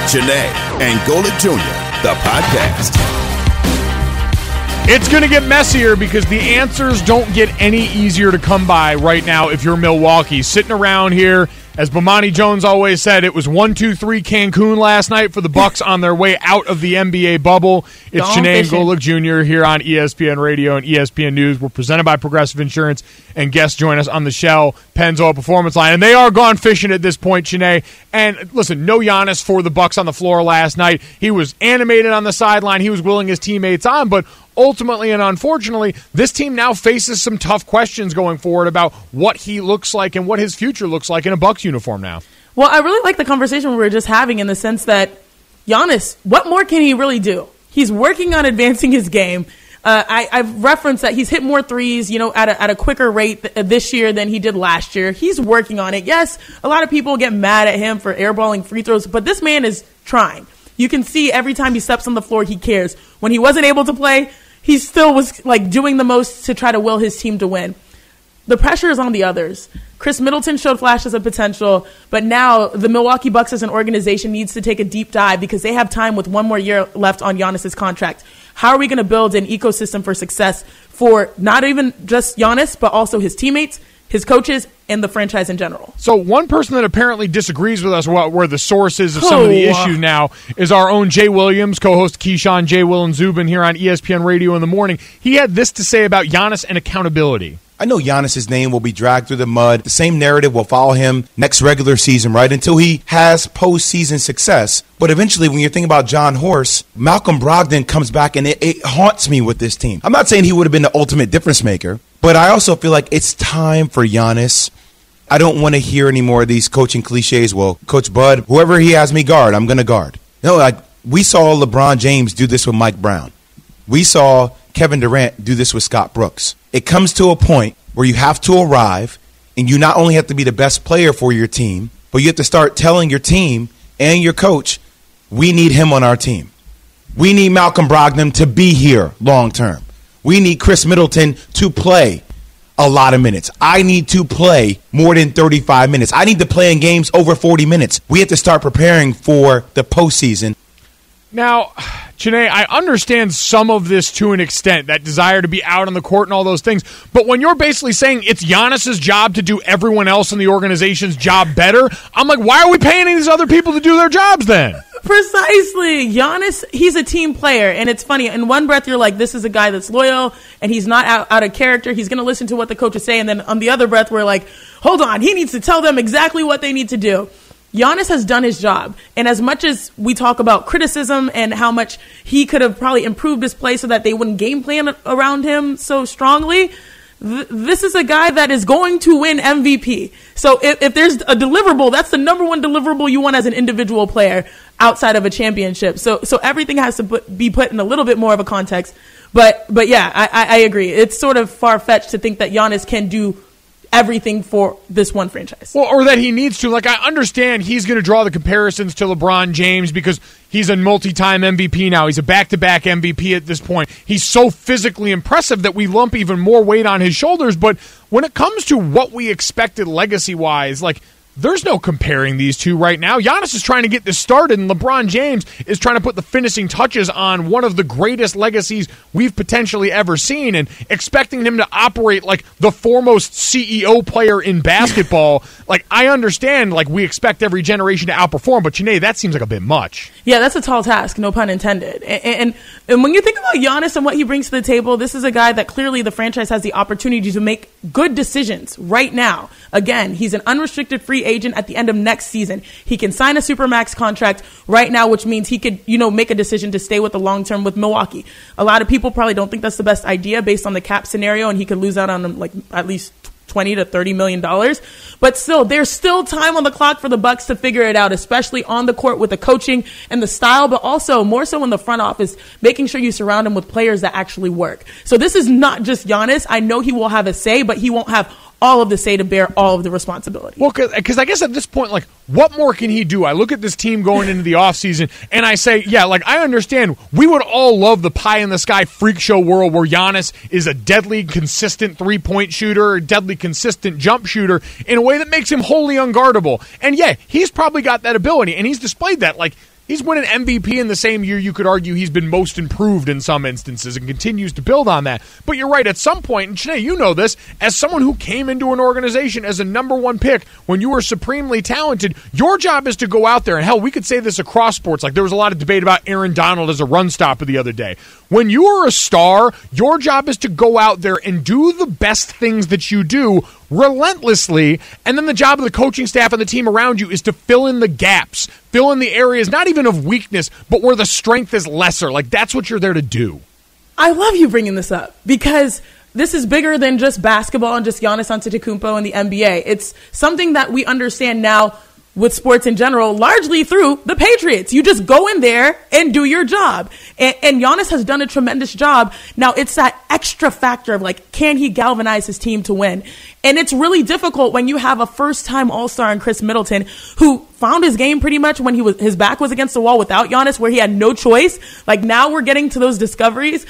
Janae and Golic Jr., the podcast. It's going to get messier because the answers don't get any easier to come by right now if you're Milwaukee. Sitting around here, as Bomani Jones always said, it was 1-2-3 Cancun last night for the Bucks on their way out of the NBA bubble. It's Janae and Golic Jr. here on ESPN Radio and ESPN News. We're presented by Progressive Insurance, and guests join us on the Shell Pennzoil Performance Line. And they are gone fishing at this point, Janae. And listen, no Giannis for the Bucks on the floor last night. He was animated on the sideline. He was willing his teammates on, but ultimately and unfortunately, this team now faces some tough questions going forward about what he looks like and what his future looks like in a Bucks uniform now. Well, I really like the conversation we were just having in the sense that Giannis, what more can he really do? He's working on advancing his game. I've referenced that he's hit more threes, at a quicker rate this year than he did last year. He's working on it. Yes, a lot of people get mad at him for airballing free throws, but this man is trying. You can see every time he steps on the floor, he cares. When he wasn't able to play, he still was doing the most to try to will his team to win. The pressure is on the others. Chris Middleton showed flashes of potential, but now the Milwaukee Bucks as an organization needs to take a deep dive because they have time with one more year left on Giannis's contract. How are we going to build an ecosystem for success for not even just Giannis, but also his teammates, his coaches, and the franchise in general? So one person that apparently disagrees with us where the source is of some of the issues now is our own Jay Williams, co-host Keyshawn, J. Will, and Zubin here on ESPN Radio in the morning. He had this to say about Giannis and accountability. I know Giannis's name will be dragged through the mud. The same narrative will follow him next regular season, right, until he has postseason success. But eventually, when you're thinking about John Horst, Malcolm Brogdon comes back, and it haunts me with this team. I'm not saying he would have been the ultimate difference maker, but I also feel like it's time for Giannis. I don't want to hear any more of these coaching cliches. Well, Coach Bud, whoever he has me guard, I'm going to guard. No, we saw LeBron James do this with Mike Brown. We saw Kevin Durant do this with Scott Brooks. It comes to a point where you have to arrive, and you not only have to be the best player for your team, but you have to start telling your team and your coach, we need him on our team. We need Malcolm Brogdon to be here long term. We need Chris Middleton to play a lot of minutes. I need to play more than 35 minutes. I need to play in games over 40 minutes. We have to start preparing for the postseason. Now, Janae, I understand some of this to an extent, that desire to be out on the court and all those things. But when you're basically saying it's Giannis's job to do everyone else in the organization's job better, I'm like, why are we paying these other people to do their jobs then? Precisely. Giannis, he's a team player. And it's funny. In one breath, you're like, this is a guy that's loyal and he's not out of character. He's going to listen to what the coaches say. And then on the other breath, we're like, hold on, he needs to tell them exactly what they need to do. Giannis has done his job. And as much as we talk about criticism and how much he could have probably improved his play so that they wouldn't game plan around him so strongly, this is a guy that is going to win MVP. So if there's a deliverable, that's the number one deliverable you want as an individual player outside of a championship. So everything has to be put in a little bit more of a context. But yeah, I agree. It's sort of far-fetched to think that Giannis can do everything for this one franchise. Well, or that he needs to. Like, I understand he's going to draw the comparisons to LeBron James because he's a multi-time MVP now. He's a back-to-back MVP at this point. He's so physically impressive that we lump even more weight on his shoulders. But when it comes to what we expected legacy-wise, like, there's no comparing these two right now. Giannis is trying to get this started, and LeBron James is trying to put the finishing touches on one of the greatest legacies we've potentially ever seen, and expecting him to operate like the foremost CEO player in basketball. Like, I understand, like, we expect every generation to outperform, but Janae, that seems like a bit much. Yeah, that's a tall task, no pun intended. And when you think about Giannis and what he brings to the table, this is a guy that clearly the franchise has the opportunity to make good decisions right now. Again, he's an unrestricted free agent at the end of next season. He can sign a Supermax contract right now, which means he could, make a decision to stay with the long term with Milwaukee. A lot of people probably don't think that's the best idea based on the cap scenario, and he could lose out on like at least $20 to $30 million. But still, there's still time on the clock for the Bucks to figure it out, especially on the court with the coaching and the style, but also more so in the front office, making sure you surround him with players that actually work. So this is not just Giannis. I know he will have a say, but he won't have all of the say to bear all of the responsibility. Well, because I guess at this point, like, what more can he do? I look at this team going into the offseason, and I say, yeah, like, I understand we would all love the pie-in-the-sky freak show world where Giannis is a deadly, consistent three-point shooter, a deadly, consistent jump shooter in a way that makes him wholly unguardable. And, yeah, he's probably got that ability, and he's displayed that. Like, He's winning MVP in the same year you could argue he's been most improved in some instances and continues to build on that. But you're right, at some point, and Chiney, you know this, as someone who came into an organization as a number one pick when you were supremely talented, your job is to go out there, and hell, we could say this across sports. Like there was a lot of debate about Aaron Donald as a run stopper the other day. When you are a star, your job is to go out there and do the best things that you do relentlessly, and then the job of the coaching staff and the team around you is to fill in the gaps, fill in the areas, not even of weakness, but where the strength is lesser. Like, that's what you're there to do. I love you bringing this up because this is bigger than just basketball and just Giannis Antetokounmpo and the NBA. It's something that we understand now with sports in general, largely through the Patriots. You just go in there and do your job. And Giannis has done a tremendous job. Now, it's that extra factor of, like, can he galvanize his team to win? And it's really difficult when you have a first-time All-Star in Chris Middleton who found his game pretty much when his back was against the wall without Giannis, where he had no choice. Like, now we're getting to those discoveries.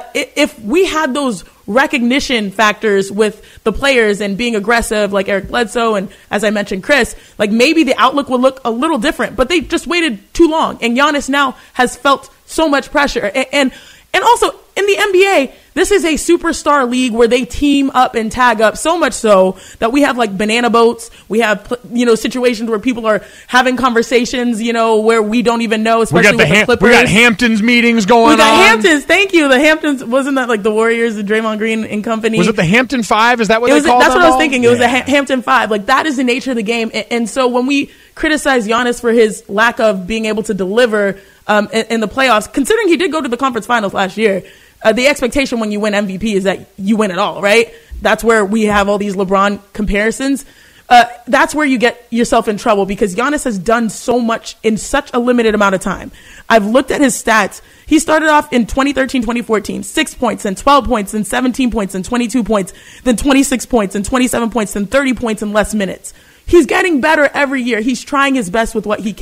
If we had those recognition factors with the players and being aggressive like Eric Bledsoe and, as I mentioned, Chris, like maybe the outlook would look a little different, but they just waited too long. And Giannis now has felt so much pressure. And also in the NBA, this is a superstar league where they team up and tag up, so much so that we have like banana boats. We have, situations where people are having conversations, where we don't even know, especially with the Clippers. We got Hamptons meetings going on. We got Hamptons. Thank you. The Hamptons, wasn't that like the Warriors and Draymond Green and company? Was it the Hampton Five? Is that what they called it? That's what I was thinking. It was the Hampton Five. Like, that is the nature of the game. And so when we criticize Giannis for his lack of being able to deliver in the playoffs, considering he did go to the conference finals last year, the expectation when you win MVP is that you win it all, right? That's where we have all these LeBron comparisons. That's where you get yourself in trouble because Giannis has done so much in such a limited amount of time. I've looked at his stats. He started off in 2013, 2014, 6 points and 12 points and 17 points and 22 points, then 26 points and 27 points and 30 points in less minutes. He's getting better every year. He's trying his best with what he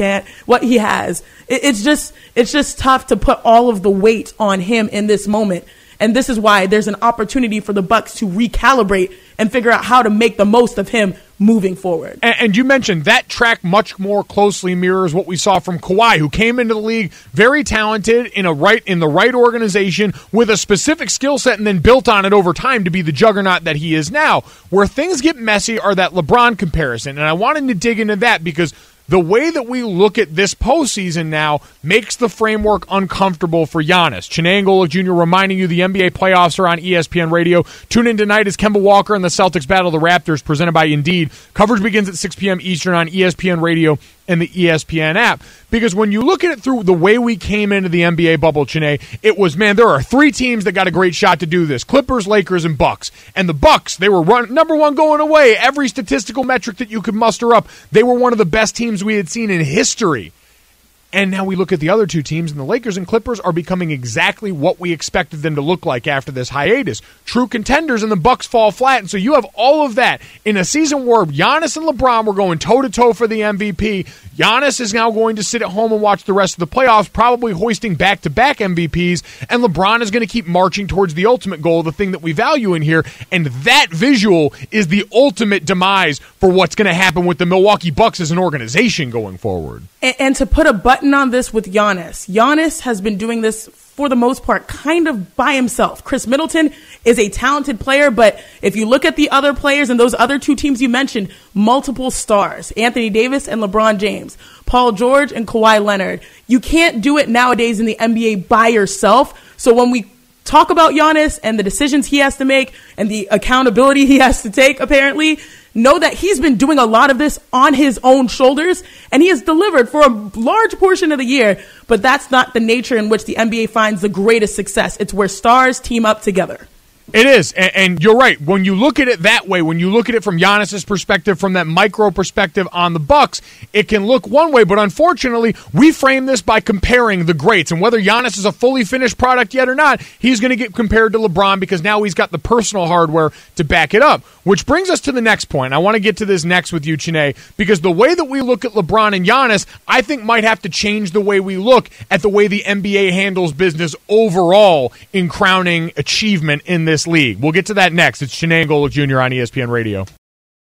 has. It's just tough to put all of the weight on him in this moment. And this is why there's an opportunity for the Bucks to recalibrate and figure out how to make the most of him moving forward. And you mentioned that track much more closely mirrors what we saw from Kawhi, who came into the league very talented in the right organization with a specific skill set and then built on it over time to be the juggernaut that he is now. Where things get messy are that LeBron comparison. And I wanted to dig into that because the way that we look at this postseason now makes the framework uncomfortable for Giannis. Chiney Golic Jr. reminding you the NBA playoffs are on ESPN Radio. Tune in tonight as Kemba Walker and the Celtics battle the Raptors, presented by Indeed. Coverage begins at 6 p.m. Eastern on ESPN Radio and the ESPN app. Because when you look at it through the way we came into the NBA bubble, Chiney, it was, man, there are three teams that got a great shot to do this. Clippers, Lakers, and Bucks. And the Bucks, they were number one going away. Every statistical metric that you could muster up, they were one of the best teams we had seen in history. And now we look at the other two teams, and the Lakers and Clippers are becoming exactly what we expected them to look like after this hiatus. True contenders, and the Bucks fall flat. And so you have all of that in a season where Giannis and LeBron were going toe-to-toe for the MVP. Giannis is now going to sit at home and watch the rest of the playoffs, probably hoisting back-to-back MVPs, and LeBron is going to keep marching towards the ultimate goal, the thing that we value in here, and that visual is the ultimate demise for what's going to happen with the Milwaukee Bucks as an organization going forward. And to put a button on this with Giannis has been doing this for the most part kind of by himself. Chris Middleton is a talented player, but if you look at the other players and those other two teams you mentioned, multiple stars, Anthony Davis and LeBron James, Paul George and Kawhi Leonard. You can't do it nowadays in the NBA by yourself. So when we talk about Giannis and the decisions he has to make and the accountability he has to take, apparently, know that he's been doing a lot of this on his own shoulders, and he has delivered for a large portion of the year, but that's not the nature in which the NBA finds the greatest success. It's where stars team up together. It is, and you're right. When you look at it that way, when you look at it from Giannis's perspective, from that micro perspective on the Bucks, it can look one way, but unfortunately, we frame this by comparing the greats, and whether Giannis is a fully finished product yet or not, he's going to get compared to LeBron because now he's got the personal hardware to back it up, which brings us to the next point. I want to get to this next with you, Chiney, because the way that we look at LeBron and Giannis, I think might have to change the way we look at the way the NBA handles business overall in crowning achievement in this league. We'll get to that next. It's Chiney Golic Jr. on ESPN Radio.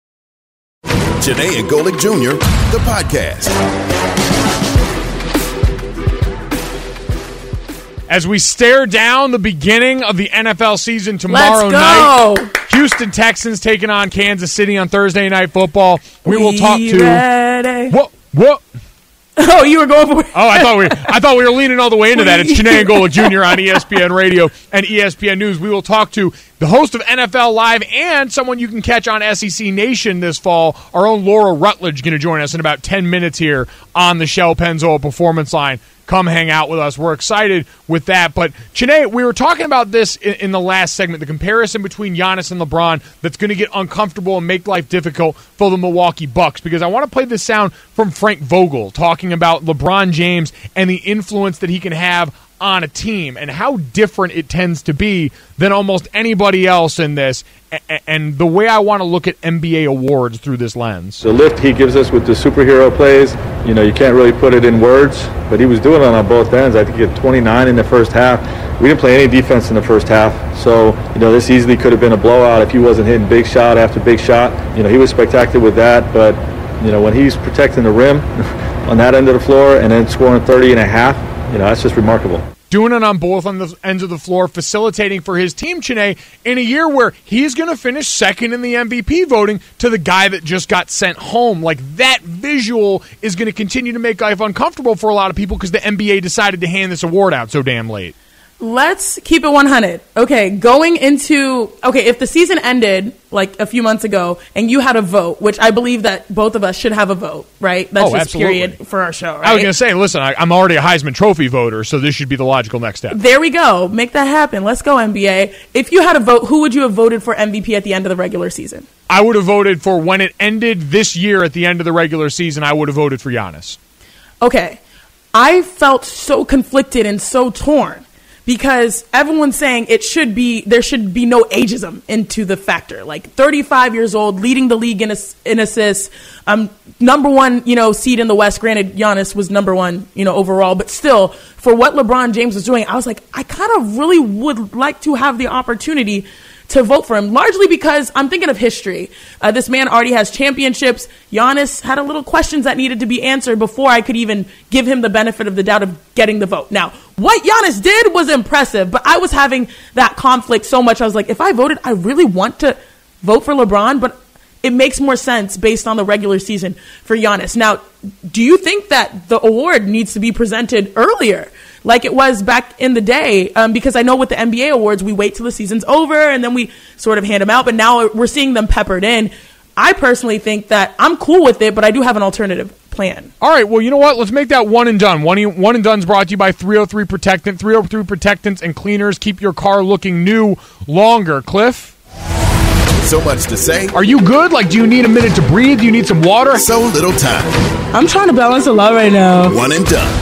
Chiney and Golic Jr., the podcast. as we stare down the beginning of the NFL season tomorrow night. Houston Texans taking on Kansas City on Thursday Night Football. We will talk to... Ready. What? Oh, you were going for it. Oh, I thought we were leaning all the way into that. It's Chiney Angola Jr. on ESPN Radio and ESPN News. We will talk to the host of NFL Live and someone you can catch on SEC Nation this fall. Our own Laura Rutledge going to join us in about 10 minutes here on the Shell Pennzoil Performance Line. Come hang out with us. We're excited with that. But, Chiney, we were talking about this in the last segment, the comparison between Giannis and LeBron that's going to get uncomfortable and make life difficult for the Milwaukee Bucks, because I want to play this sound from Frank Vogel talking about LeBron James and the influence that he can have on a team and how different it tends to be than almost anybody else in this, and the way I want to look at NBA awards through this lens. The lift he gives us with the superhero plays, you can't really put it in words, but he was doing it on both ends. I think he had 29 in the first half. We didn't play any defense in the first half, so this easily could have been a blowout if he wasn't hitting big shot after big shot. He was spectacular with that, but when he's protecting the rim on that end of the floor and then scoring 30 and a half, that's just remarkable. Doing it on both on the ends of the floor, facilitating for his team, Chiney, in a year where he's going to finish second in the MVP voting to the guy that just got sent home. Like, that visual is going to continue to make life uncomfortable for a lot of people because the NBA decided to hand this award out so damn late. Let's keep it 100. Okay, if the season ended like a few months ago and you had a vote, which I believe that both of us should have a vote, right? That's just absolutely. Period for our show, right? I was going to say, listen, I'm already a Heisman Trophy voter, so this should be the logical next step. There we go. Make that happen. Let's go, NBA. If you had a vote, who would you have voted for MVP at the end of the regular season? I would have voted for, when it ended this year at the end of the regular season, I would have voted for Giannis. Okay. I felt so conflicted and so torn, because everyone's saying there should be no ageism into the factor. Like, 35 years old, leading the league in assists, number one, seed in the West. Granted, Giannis was number one, overall, but still, for what LeBron James was doing, I was like, I kind of really would like to have the opportunity to vote for him, largely because I'm thinking of history. This man already has championships. Giannis had a little questions that needed to be answered before I could even give him the benefit of the doubt of getting the vote. Now, what Giannis did was impressive, but I was having that conflict so much. I was like, if I voted, I really want to vote for LeBron, but it makes more sense based on the regular season for Giannis. Now, do you think that the award needs to be presented earlier, like it was back in the day? Because I know with the NBA awards, we wait till the season's over and then we sort of hand them out, but now we're seeing them peppered in. I personally think that I'm cool with it, but I do have an alternative plan. All right, well, you know what? Let's make that one and done. One and done's brought to you by 303 Protectant. 303 Protectants and cleaners keep your car looking new longer. Cliff? So much to say. Are you good? Like, do you need a minute to breathe? Do you need some water? So little time. I'm trying to balance a lot right now. One and done.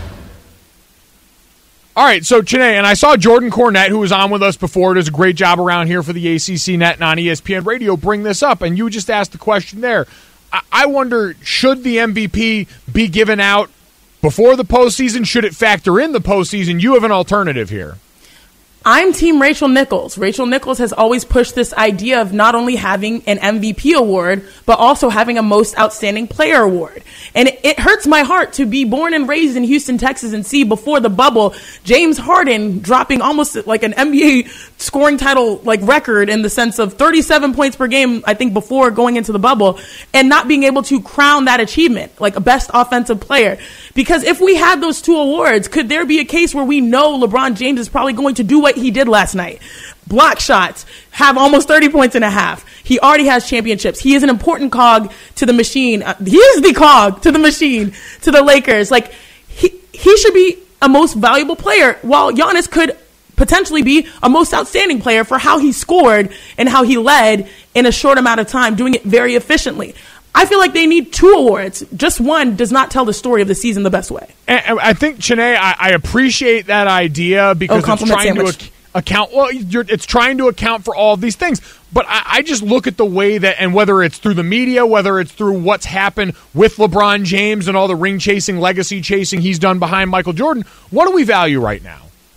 All right, so Chiney, and I saw Jordan Cornette, who was on with us before, does a great job around here for the ACC Net and on ESPN Radio, bring this up, and you just asked the question there. I wonder, should the MVP be given out before the postseason? Should it factor in the postseason? You have an alternative here. I'm Team Rachel Nichols. Rachel Nichols has always pushed this idea of not only having an MVP award, but also having a Most Outstanding Player award. And it hurts my heart to be born and raised in Houston, Texas, and see before the bubble James Harden dropping almost like an NBA scoring title like record in the sense of 37 points per game, I think, before going into the bubble, and not being able to crown that achievement, like a best offensive player. Because if we had those two awards, could there be a case where we know LeBron James is probably going to do what he did last night? Block shots, have almost 30 points and a half. He already has championships. He is an important cog to the machine. He is the cog to the machine, to the Lakers. Like, he should be a most valuable player, while Giannis could potentially be a most outstanding player for how he scored and how he led in a short amount of time, doing it very efficiently. I feel like they need two awards. Just one does not tell the story of the season the best way. And I think, Chiney, I appreciate that idea because it's trying to account. Well, it's trying to account for all of these things. But I just look at the way that, and whether it's through the media, whether it's through what's happened with LeBron James and all the ring chasing, legacy chasing he's done behind Michael Jordan, what do we value right now?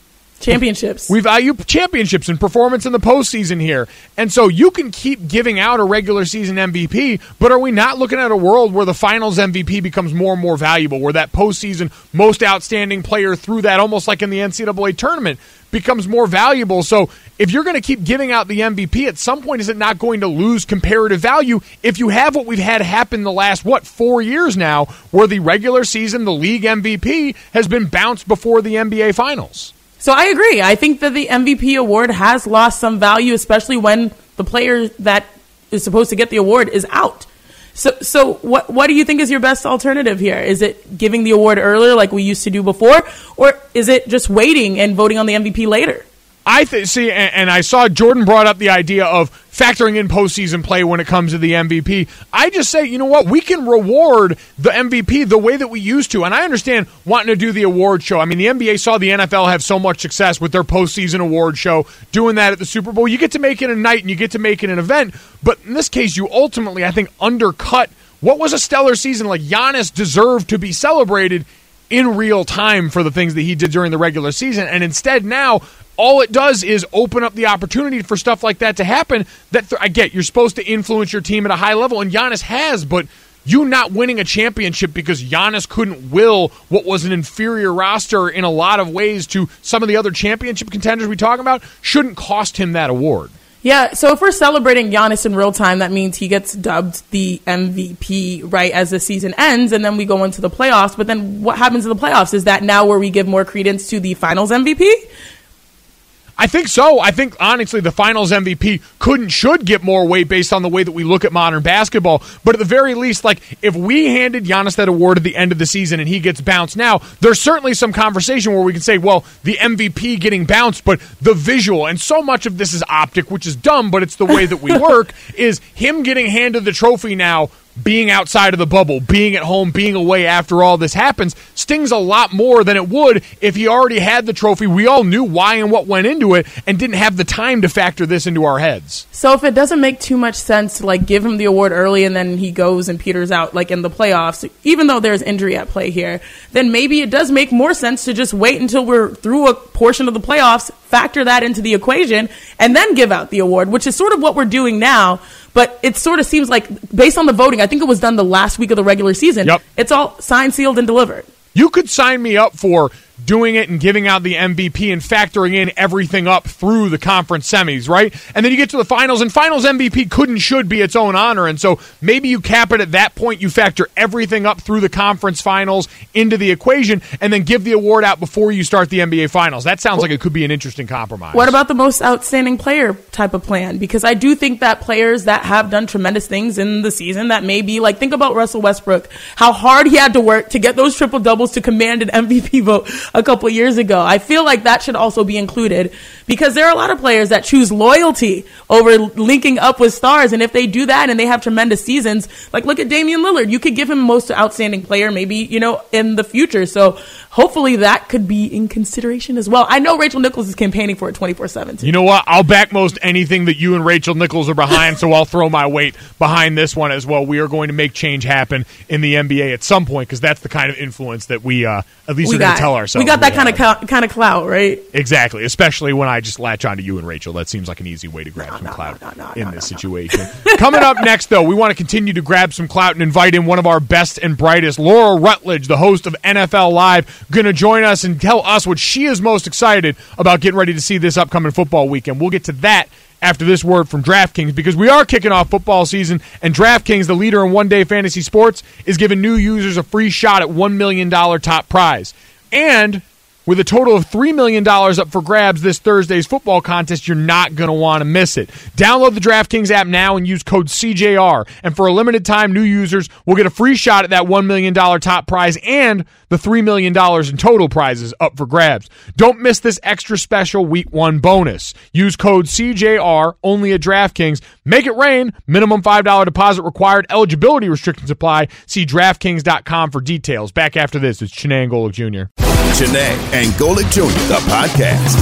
championships. We value championships and performance in the postseason here. And so you can keep giving out a regular season MVP, but are we not looking at a world where the finals MVP becomes more and more valuable, where that postseason most outstanding player through that, almost like in the NCAA tournament, becomes more valuable? So if you're going to keep giving out the MVP, at some point is it not going to lose comparative value if you have what we've had happen the last, 4 years now, where the regular season, the league MVP, has been bounced before the NBA finals? So I agree. I think that the MVP award has lost some value, especially when the player that is supposed to get the award is out. So what do you think is your best alternative here? Is it giving the award earlier like we used to do before, or is it just waiting and voting on the MVP later? And I saw Jordan brought up the idea of factoring in postseason play when it comes to the MVP. I just say, you know what? We can reward the MVP the way that we used to. And I understand wanting to do the award show. I mean, the NBA saw the NFL have so much success with their postseason award show, doing that at the Super Bowl. You get to make it a night and you get to make it an event. But in this case, you ultimately, I think, undercut what was a stellar season. Like, Giannis deserved to be celebrated in real time for the things that he did during the regular season. And instead now, all it does is open up the opportunity for stuff like that to happen. I get you're supposed to influence your team at a high level, and Giannis has, but you not winning a championship because Giannis couldn't will what was an inferior roster in a lot of ways to some of the other championship contenders we talk about shouldn't cost him that award. Yeah, so if we're celebrating Giannis in real time, that means he gets dubbed the MVP right as the season ends, and then we go into the playoffs. But then what happens in the playoffs? Is that now where we give more credence to the finals MVP? I think so. I think, honestly, the finals MVP should get more weight based on the way that we look at modern basketball. But at the very least, like, if we handed Giannis that award at the end of the season and he gets bounced now, there's certainly some conversation where we can say, well, the MVP getting bounced, but the visual, and so much of this is optic, which is dumb, but it's the way that we work, is him getting handed the trophy now, being outside of the bubble, being at home, being away after all this happens, stings a lot more than it would if he already had the trophy. We all knew why and what went into it and didn't have the time to factor this into our heads. So if it doesn't make too much sense to give him the award early and then he goes and peters out in the playoffs, even though there's injury at play here, then maybe it does make more sense to just wait until we're through a portion of the playoffs, factor that into the equation, and then give out the award, which is sort of what we're doing now. But it sort of seems like, based on the voting, I think it was done the last week of the regular season. Yep. It's all signed, sealed, and delivered. You could sign me up for doing it and giving out the MVP and factoring in everything up through the conference semis, right? And then you get to the finals, and finals MVP should be its own honor. And so maybe you cap it at that point. You factor everything up through the conference finals into the equation and then give the award out before you start the NBA finals. That sounds like it could be an interesting compromise. What about the most outstanding player type of plan? Because I do think that players that have done tremendous things in the season, that may be think about Russell Westbrook, how hard he had to work to get those triple doubles to command an MVP vote a couple years ago. I feel like that should also be included, because there are a lot of players that choose loyalty over linking up with stars, and if they do that and they have tremendous seasons, look at Damian Lillard. You could give him most outstanding player maybe, in the future. So hopefully that could be in consideration as well. I know Rachel Nichols is campaigning for it 24/7. You know what? I'll back most anything that you and Rachel Nichols are behind, so I'll throw my weight behind this one as well. We are going to make change happen in the NBA at some point, because that's the kind of influence that we at least are going to tell ourselves. We got that kind of clout, right? Exactly, especially when I just latch on to you and Rachel. That seems like an easy way to grab some clout in this situation. Coming up next, though, we want to continue to grab some clout and invite in one of our best and brightest, Laura Rutledge, the host of NFL Live, going to join us and tell us what she is most excited about getting ready to see this upcoming football weekend. We'll get to that after this word from DraftKings, because we are kicking off football season, and DraftKings, the leader in one-day fantasy sports, is giving new users a free shot at $1 million top prize. And with a total of $3 million up for grabs this Thursday's football contest, you're not going to want to miss it. Download the DraftKings app now and use code CJR. And for a limited time, new users will get a free shot at that $1 million top prize and the $3 million in total prizes up for grabs. Don't miss this extra special Week 1 bonus. Use code CJR only at DraftKings. Make it rain. Minimum $5 deposit required. Eligibility restrictions apply. See DraftKings.com for details. Back after this, it's Chiney and Golic Jr. Chiney and Golic Jr., the podcast.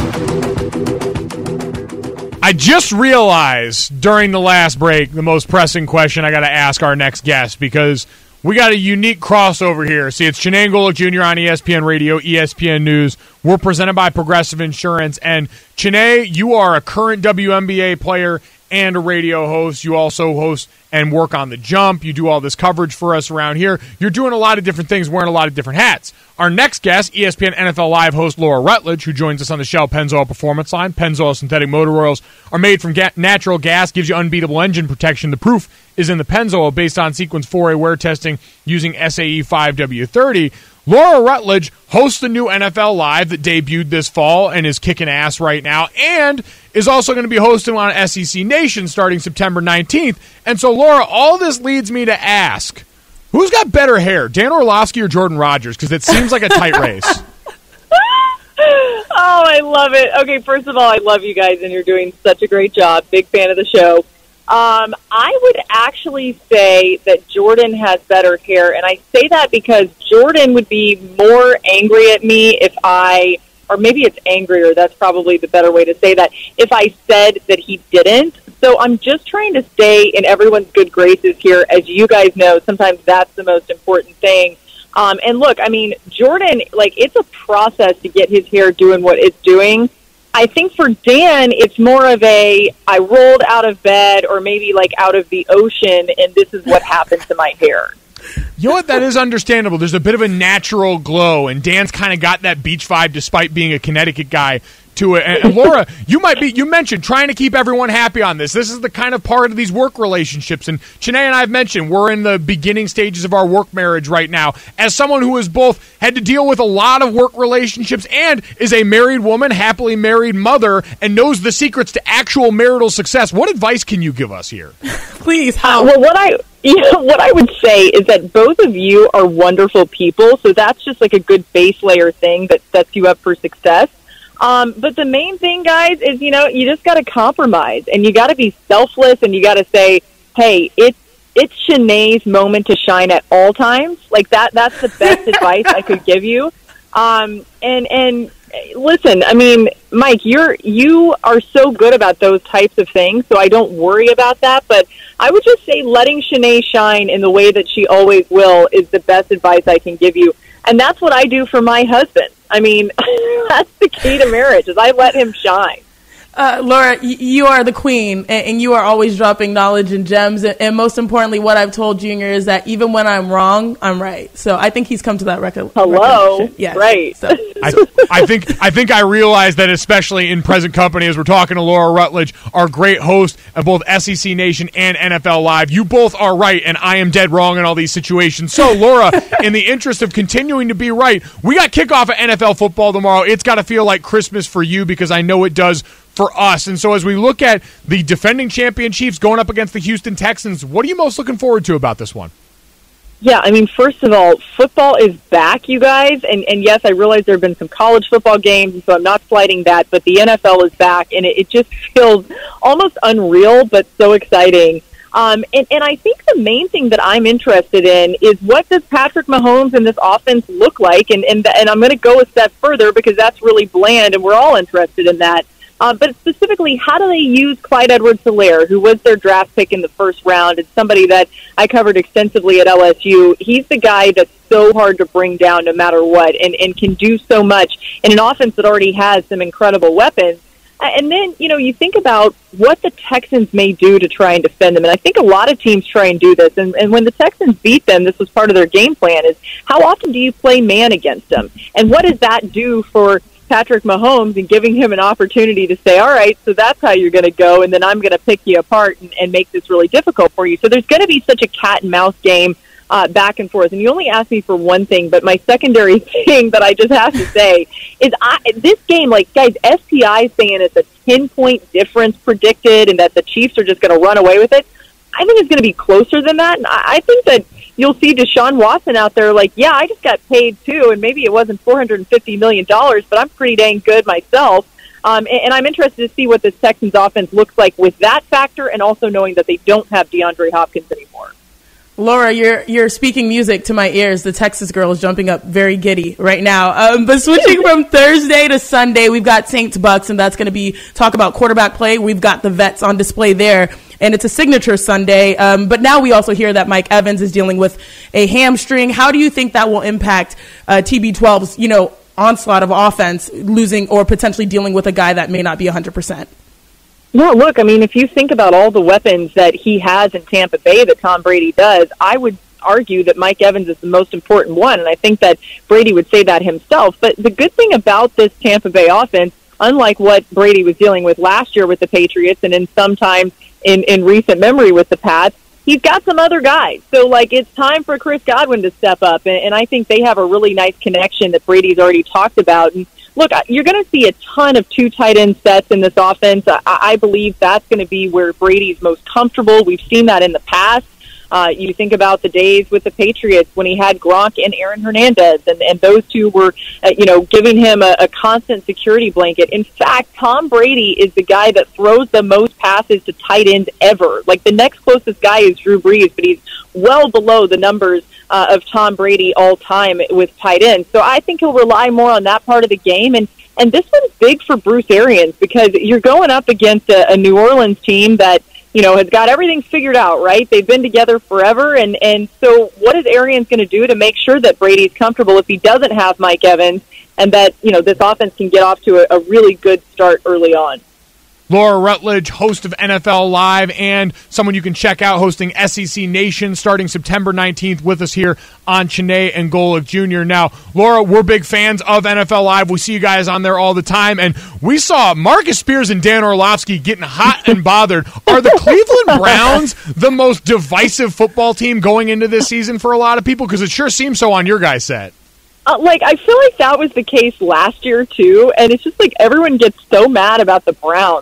I just realized during the last break the most pressing question I got to ask our next guest, because We got a unique crossover here. See, it's Chiney and Golic Jr. on ESPN Radio, ESPN News. We're presented by Progressive Insurance. And Chiney, you are a current WNBA player and a radio host. You also host and work on The Jump. You do all this coverage for us around here. You're doing a lot of different things, wearing a lot of different hats. Our next guest, ESPN NFL Live host Laura Rutledge, who joins us on the Shell Pennzoil Performance Line. Pennzoil synthetic motor oils are made from natural gas, gives you unbeatable engine protection. The proof is in the Pennzoil, based on Sequence 4A wear testing using SAE 5W30. Laura Rutledge hosts the new NFL Live that debuted this fall and is kicking ass right now, and is also going to be hosting on SEC Nation starting September 19th. And so, Laura, all this leads me to ask, who's got better hair, Dan Orlovsky or Jordan Rodgers? Because it seems like a tight race. Oh, I love it. Okay, first of all, I love you guys, and you're doing such a great job. Big fan of the show. I would actually say that Jordan has better hair, and I say that because Jordan would be more angry at me if or maybe it's angrier, that's probably the better way to say that, if I said that he didn't. So I'm just trying to stay in everyone's good graces here. As you guys know, sometimes that's the most important thing. And look, I mean, Jordan, it's a process to get his hair doing what it's doing. I think for Dan, it's more of I rolled out of bed or maybe out of the ocean, and this is what happened to my hair. You know what? That is understandable. There's a bit of a natural glow, and Dan's kind of got that beach vibe despite being a Connecticut guy to it. And Laura, you mentioned trying to keep everyone happy on this. This is the kind of part of these work relationships. And Chiney and I have mentioned we're in the beginning stages of our work marriage right now. As someone who has both had to deal with a lot of work relationships and is a married woman, happily married mother, and knows the secrets to actual marital success, what advice can you give us here? Please, how? Well, what I would say is that both of you are wonderful people, so that's just a good base layer thing that sets you up for success. But the main thing, guys, is, you just got to compromise, and you got to be selfless, and you got to say, hey, it's Chiney's moment to shine at all times. That's the best advice I could give you. And listen, I mean, Mike, you are so good about those types of things, so I don't worry about that. But I would just say letting Chiney shine in the way that she always will is the best advice I can give you. And that's what I do for my husband. I mean, that's the key to marriage, is I let him shine. Laura, you are the queen, and you are always dropping knowledge and gems. And most importantly, what I've told Junior is that even when I'm wrong, I'm right. So I think he's come to that record. Hello, yes. Right? So. I think I realize that, especially in present company, as we're talking to Laura Rutledge, our great host of both SEC Nation and NFL Live. You both are right, and I am dead wrong in all these situations. So, Laura, in the interest of continuing to be right, we got kickoff of NFL football tomorrow. It's got to feel like Christmas for you, because I know it does for us. And so as we look at the defending champion Chiefs going up against the Houston Texans, what are you most looking forward to about this one? Yeah, I mean, first of all, football is back, you guys. And yes, I realize there have been some college football games, so I'm not slighting that, but the NFL is back, and it just feels almost unreal, but so exciting. And I think the main thing that I'm interested in is, what does Patrick Mahomes and this offense look like? And I'm going to go a step further, because that's really bland, and we're all interested in that. But specifically, how do they use Clyde Edwards-Helaire, who was their draft pick in the first round? It's somebody that I covered extensively at LSU. He's the guy that's so hard to bring down no matter what, and can do so much in an offense that already has some incredible weapons. And then, you think about what the Texans may do to try and defend them. And I think a lot of teams try and do this. And when the Texans beat them, this was part of their game plan, is how often do you play man against them? And what does that do for Patrick Mahomes and giving him an opportunity to say, all right, so that's how you're going to go, and then I'm going to pick you apart and make this really difficult for you. So there's going to be such a cat and mouse game back and forth. And you only asked me for one thing, but my secondary thing that I just have to say is this game, guys, SPI is saying it's a 10-point difference predicted and that the Chiefs are just going to run away with it. I think it's going to be closer than that. And I think that you'll see Deshaun Watson out there yeah, I just got paid too, and maybe it wasn't $450 million, but I'm pretty dang good myself. And I'm interested to see what this Texans offense looks like with that factor, and also knowing that they don't have DeAndre Hopkins anymore. Laura, you're speaking music to my ears. The Texas girl is jumping up very giddy right now. But switching from Thursday to Sunday, we've got Saints Bucks, and that's going to be talk about quarterback play. We've got the vets on display there. and it's a signature Sunday. But now we also hear that Mike Evans is dealing with a hamstring. How do you think that will impact TB12's, onslaught of offense, losing or potentially dealing with a guy that may not be 100%? No, look, I mean, if you think about all the weapons that he has in Tampa Bay that Tom Brady does, I would argue that Mike Evans is the most important one, and I think that Brady would say that himself. But the good thing about this Tampa Bay offense, unlike what Brady was dealing with last year with the Patriots and sometimes in recent memory with the Pats, he's got some other guys. So, it's time for Chris Godwin to step up, and I think they have a really nice connection that Brady's already talked about. And look, you're going to see a ton of two tight end sets in this offense. I believe that's going to be where Brady's most comfortable. We've seen that in the past. You think about the days with the Patriots when he had Gronk and Aaron Hernandez, and those two were, giving him a constant security blanket. In fact, Tom Brady is the guy that throws the most passes to tight ends ever. The next closest guy is Drew Brees, but he's well below the numbers of Tom Brady all time with tight ends. So I think he'll rely more on that part of the game. And this one's big for Bruce Arians because you're going up against a New Orleans team that, has got everything figured out, right? They've been together forever. And so what is Arians going to do to make sure that Brady's comfortable if he doesn't have Mike Evans and that, this offense can get off to a really good start early on? Laura Rutledge, host of NFL Live, and someone you can check out hosting SEC Nation starting September 19th with us here on Chiney and Golic Jr. Now, Laura, we're big fans of NFL Live. We see you guys on there all the time, and we saw Marcus Spears and Dan Orlovsky getting hot and bothered. Are the Cleveland Browns the most divisive football team going into this season for a lot of people? Because it sure seems so on your guys' set. I feel like that was the case last year, too, and it's just everyone gets so mad about the Browns.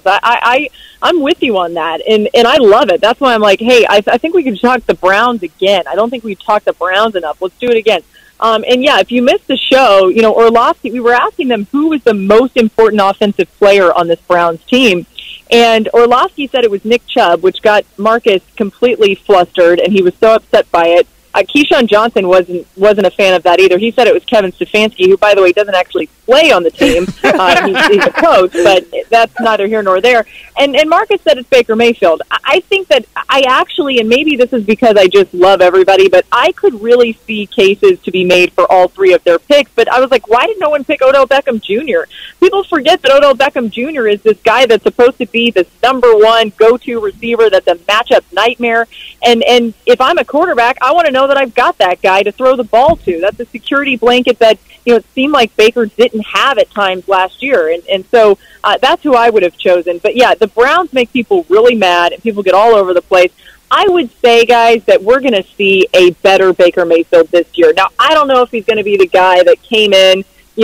I'm with you on that, and I love it. That's why I'm hey, I think we can talk the Browns again. I don't think we've talked the Browns enough. Let's do it again. And, yeah, if you missed the show, Orlovsky, we were asking them who was the most important offensive player on this Browns team, and Orlovsky said it was Nick Chubb, which got Marcus completely flustered, and he was so upset by it. Keyshawn Johnson wasn't a fan of that either. He said it was Kevin Stefanski, who, by the way, doesn't actually play on the team. He's a coach, but that's neither here nor there. And Marcus said it's Baker Mayfield. I think that I actually, and maybe this is because I just love everybody, but I could really see cases to be made for all three of their picks. But I was why did no one pick Odell Beckham Jr.? People forget that Odell Beckham Jr. is this guy that's supposed to be this number one go-to receiver that's a matchup nightmare. And if I'm a quarterback, I want to know that I've got that guy to throw the ball to. That's a security blanket that, it seemed like Baker didn't have at times last year. And so that's who I would have chosen. But, yeah, the Browns make people really mad, and people get all over the place. I would say, guys, that we're going to see a better Baker Mayfield this year. Now, I don't know if he's going to be the guy that came in,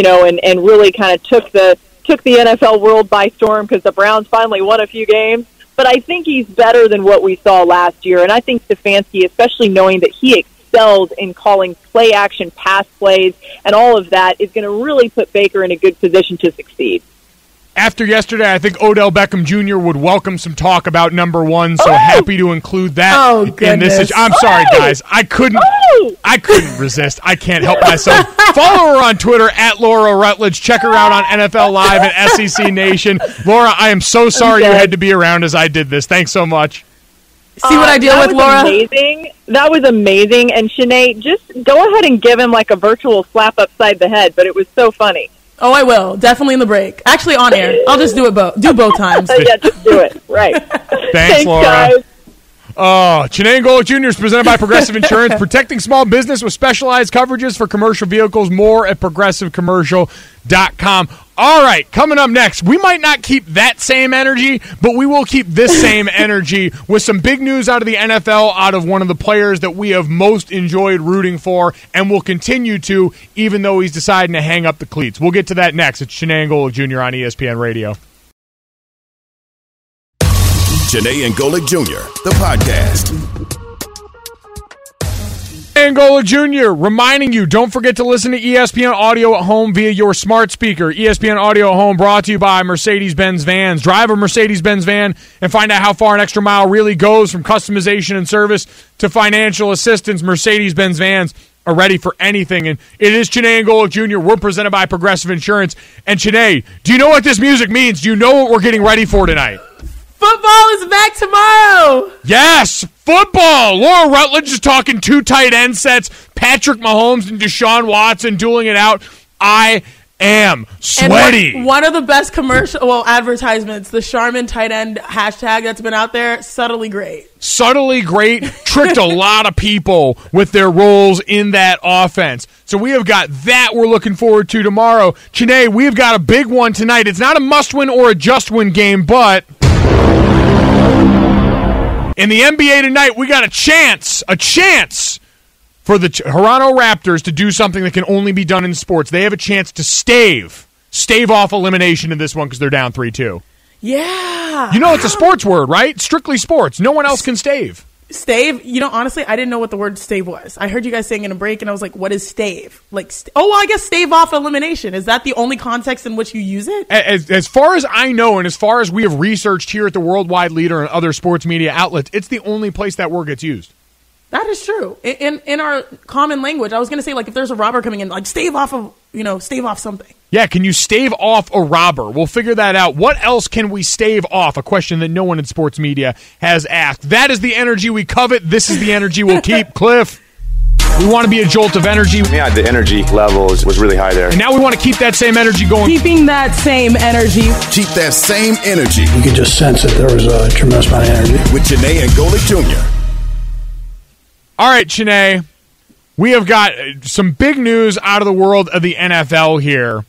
and really kind of took the NFL world by storm because the Browns finally won a few games. But I think he's better than what we saw last year. And I think Stefanski, especially knowing that he excels in calling play-action pass plays and all of that, is going to really put Baker in a good position to succeed. After yesterday, I think Odell Beckham Jr. would welcome some talk about number one, so happy to include that in this. I'm sorry, guys. I couldn't resist. I can't help myself. Follow her on Twitter, @Laura Rutledge. Check her out on NFL Live and SEC Nation. Laura, I am so sorry you had to be around as I did this. Thanks so much. See what I deal with, Laura? Amazing. That was amazing. And Sinead, just go ahead and give him a virtual slap upside the head, but it was so funny. Oh, I will. Definitely in the break. Actually, on air. I'll just do it both times. Yeah, just do it. Right. Thanks, Laura. Guys. Chiney and Golic Jr. is presented by Progressive Insurance, protecting small business with specialized coverages for commercial vehicles. More at progressivecommercial.com. All right, coming up next, we might not keep that same energy, but we will keep this same energy with some big news out of the NFL, out of one of the players that we have most enjoyed rooting for and will continue to, even though he's deciding to hang up the cleats. We'll get to that next. It's Chiney and Golic Jr. on ESPN Radio. Chiney and Golic Jr., the podcast. And Golic Jr. reminding you, don't forget to listen to ESPN Audio at home via your smart speaker. ESPN Audio at home brought to you by Mercedes-Benz Vans. Drive a Mercedes-Benz van and find out how far an extra mile really goes, from customization and service to financial assistance. Mercedes-Benz Vans are ready for anything. And it is Chiney and Golic Jr. We're presented by Progressive Insurance. And Chiney, do you know what this music means? Do you know what we're getting ready for tonight? Football is back tomorrow. Yes, football. Laura Rutledge is talking 2 tight end sets. Patrick Mahomes and Deshaun Watson dueling it out. I am sweaty. And one of the best advertisements, the Charmin tight end hashtag that's been out there, subtly great. Subtly great, tricked a lot of people with their roles in that offense. So we have got that we're looking forward to tomorrow. Chiney, we've got a big one tonight. It's not a must-win or a just-win game, but in the NBA tonight, we got a chance for the Toronto Raptors to do something that can only be done in sports. They have a chance to stave off elimination in this one because they're down 3-2. Yeah. You know it's a sports word, right? Strictly sports. No one else can stave. Stave? You know, honestly, I didn't know what the word stave was. I heard you guys saying in a break, and I was like, what is stave? I guess stave off elimination. Is that the only context in which you use it? As far as I know, and as far as we have researched here at the Worldwide Leader and other sports media outlets, it's the only place that word gets used. That is true. In our common language, I was going to say, if there's a robber coming in, stave off something. Yeah, can you stave off a robber? We'll figure that out. What else can we stave off? A question that no one in sports media has asked. That is the energy we covet. This is the energy we'll keep. Cliff, we want to be a jolt of energy. Yeah, the energy level was really high there. And now we want to keep that same energy going. Keeping that same energy. Keep that same energy. You could just sense that there was a tremendous amount of energy. With Chiney and Golic Jr. All right, Chiney, we have got some big news out of the world of the NFL here.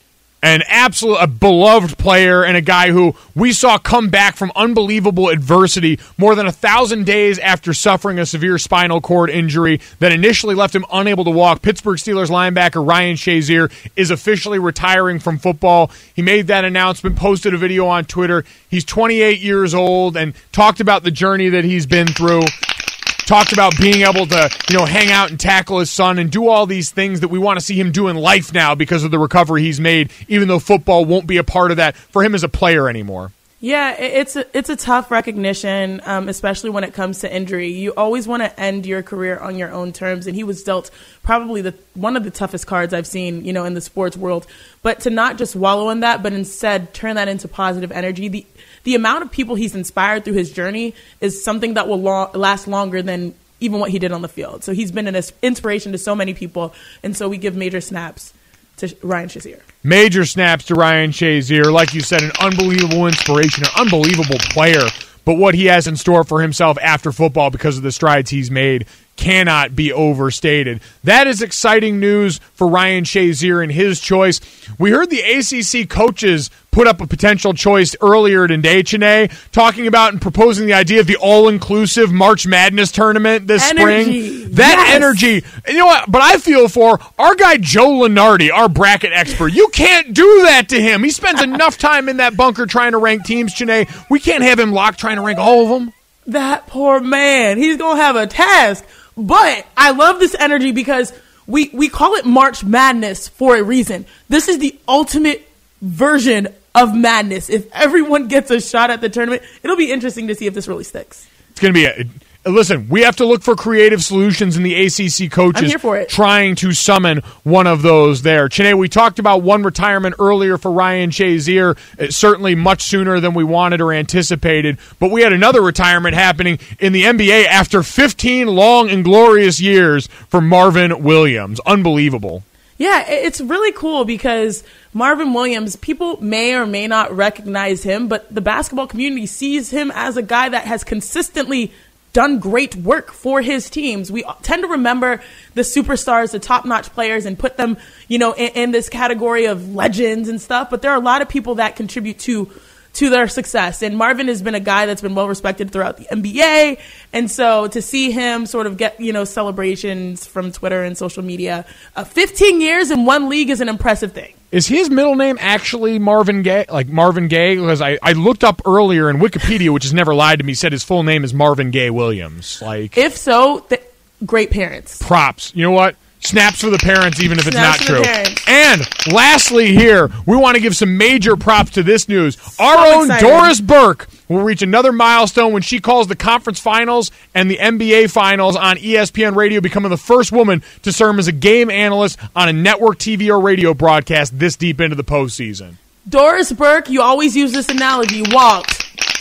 A beloved player and a guy who we saw come back from unbelievable adversity more than 1,000 days after suffering a severe spinal cord injury that initially left him unable to walk. Pittsburgh Steelers linebacker Ryan Shazier is officially retiring from football. He made that announcement, posted a video on Twitter. He's 28 years old and talked about the journey that he's been through. Talked about being able to, hang out and tackle his son and do all these things that we want to see him do in life now because of the recovery he's made, even though football won't be a part of that for him as a player anymore. Yeah, it's a tough recognition, especially when it comes to injury. You always want to end your career on your own terms, and he was dealt probably one of the toughest cards I've seen, in the sports world. But to not just wallow in that, but instead turn that into positive energy. The amount of people he's inspired through his journey is something that will last longer than even what he did on the field. So he's been an inspiration to so many people, and so we give major snaps to Ryan Shazier. Major snaps to Ryan Shazier. Like you said, an unbelievable inspiration, an unbelievable player. But what he has in store for himself after football because of the strides he's made cannot be overstated. That is exciting news for Ryan Shazier and his choice. We heard the ACC coaches put up a potential choice earlier today, Chiney, talking about and proposing the idea of the all-inclusive March Madness tournament this spring. That energy. You know what? But I feel for our guy Joe Lunardi, our bracket expert. You can't do that to him. He spends enough time in that bunker trying to rank teams, Chiney. We can't have him locked trying to rank all of them. That poor man. He's going to have a task. But I love this energy because we call it March Madness for a reason. This is the ultimate version of madness. If everyone gets a shot at the tournament, it'll be interesting to see if this really sticks. It's going to be listen, we have to look for creative solutions in the ACC coaches. I'm here for it. Trying to summon one of those there. Chiney, we talked about one retirement earlier for Ryan Shazier, certainly much sooner than we wanted or anticipated, but we had another retirement happening in the NBA after 15 long and glorious years for Marvin Williams. Unbelievable. Yeah, it's really cool because Marvin Williams, people may or may not recognize him, but the basketball community sees him as a guy that has consistently done great work for his teams. We tend to remember the superstars, the top-notch players, and put them, in this category of legends and stuff. But there are a lot of people that contribute to their success. And Marvin has been a guy that's been well-respected throughout the NBA. And so to see him sort of get, celebrations from Twitter and social media, 15 years in one league is an impressive thing. Is his middle name actually Marvin Gaye? Like Marvin Gaye? Because I looked up earlier and Wikipedia, which has never lied to me, said his full name is Marvin Gaye Williams. If so, great parents. Props. You know what? Snaps for the parents, even if it's not Snaps true. for the parents. And lastly here, we want to give some major props to this news. Our own excited. Doris Burke will reach another milestone when she calls the conference finals and the NBA finals on ESPN Radio, becoming the first woman to serve as a game analyst on a network TV or radio broadcast this deep into the postseason. Doris Burke, you always use this analogy, walked,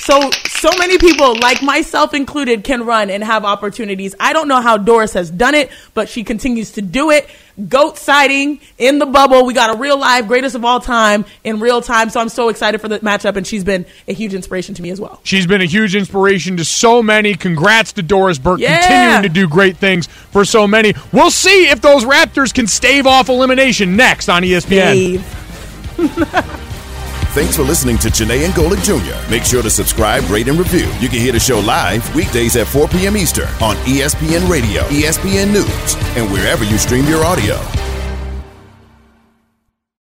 So many people, like myself included, can run and have opportunities. I don't know how Doris has done it, but she continues to do it. GOAT sighting in the bubble. We got a real live greatest of all time in real time. So I'm so excited for the matchup, and she's been a huge inspiration to me as well. She's been a huge inspiration to so many. Congrats to Doris Burke, continuing to do great things for so many. We'll see if those Raptors can stave off elimination next on ESPN. Thanks for listening to Janae and Golic Jr. Make sure to subscribe, rate, and review. You can hear the show live weekdays at 4 p.m. Eastern on ESPN Radio, ESPN News, and wherever you stream your audio.